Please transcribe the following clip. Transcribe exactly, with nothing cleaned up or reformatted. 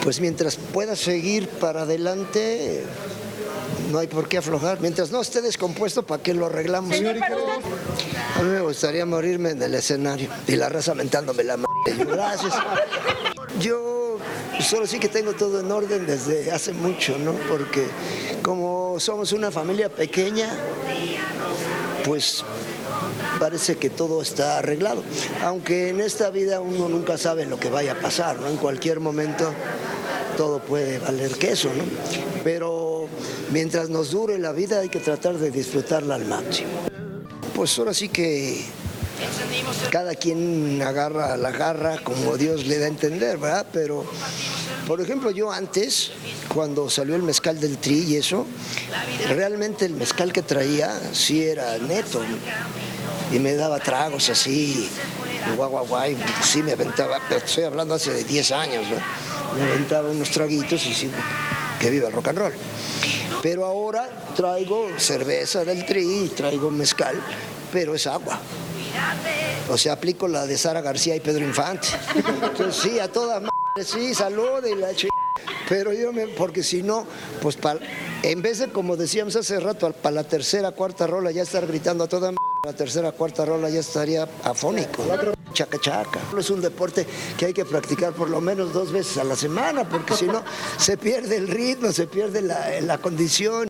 pues mientras pueda seguir para adelante, no hay por qué aflojar. Mientras no esté descompuesto, ¿para qué lo arreglamos? Señor, para usted. A mí me gustaría morirme en el escenario y la raza mentándome la m***. Gracias. Yo solo sí que tengo todo en orden desde hace mucho, ¿no? Porque como somos una familia pequeña, pues parece que todo está arreglado. Aunque en esta vida uno nunca sabe lo que vaya a pasar, ¿no? En cualquier momento todo puede valer queso, ¿no? Pero mientras nos dure la vida hay que tratar de disfrutarla al máximo. Pues ahora sí que cada quien agarra la garra como Dios le da a entender, ¿verdad? Pero, por ejemplo, yo antes, cuando salió el mezcal del Tri y eso, realmente el mezcal que traía sí era neto, ¿no? Y me daba tragos así, guau, guau, guau, y sí me aventaba, pero estoy hablando hace diez años, ¿no? Me aventaba unos traguitos y sí, que viva el rock and roll. Pero ahora traigo cerveza del Tri, traigo mezcal, pero es agua. O sea, aplico la de Sara García y Pedro Infante. Entonces, sí, a todas madres, sí, salud y la ch... Pero yo me... Porque si no, pues pa... en vez de, como decíamos hace rato, para la tercera, cuarta rola ya estar gritando a toda madre, la tercera, cuarta rola ya estaría afónico. Chaca, chaca. Es un deporte que hay que practicar por lo menos dos veces a la semana, porque si no, se pierde el ritmo, se pierde la, la condición.